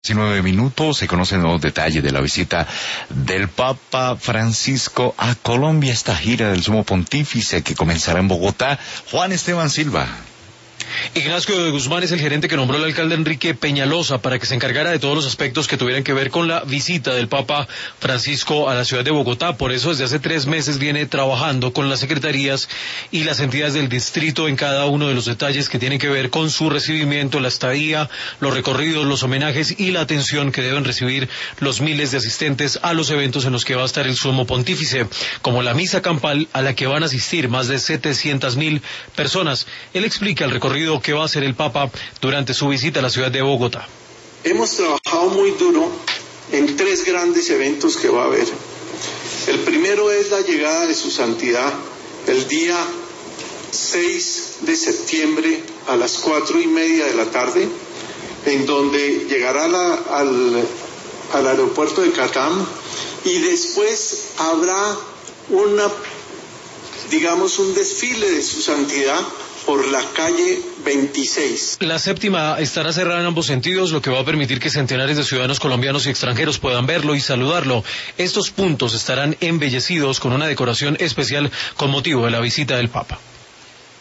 19 minutos, se conocen los detalles de la visita del Papa Francisco a Colombia, esta gira del Sumo Pontífice que comenzará en Bogotá. Juan Esteban Silva. Ignacio de Guzmán es el gerente que nombró el alcalde Enrique Peñalosa para que se encargara de todos los aspectos que tuvieran que ver con la visita del Papa Francisco a la ciudad de Bogotá. Por eso desde hace 3 meses viene trabajando con las secretarías y las entidades del distrito en cada uno de los detalles que tienen que ver con su recibimiento, la estadía, los recorridos, los homenajes y la atención que deben recibir los miles de asistentes a los eventos en los que va a estar el Sumo Pontífice, como la misa campal a la que van a asistir más de 700.000 personas. Él explica el recorrido que va a hacer el Papa durante su visita a la ciudad de Bogotá. Hemos trabajado muy duro en 3 grandes eventos que va a haber. El primero es la llegada de su santidad el día 6 de septiembre a las 4:30 de la tarde, en donde llegará al aeropuerto de Catam, y después habrá un desfile de su santidad por la calle 26. La séptima estará cerrada en ambos sentidos, lo que va a permitir que centenares de ciudadanos colombianos y extranjeros puedan verlo y saludarlo. Estos puntos estarán embellecidos con una decoración especial con motivo de la visita del Papa.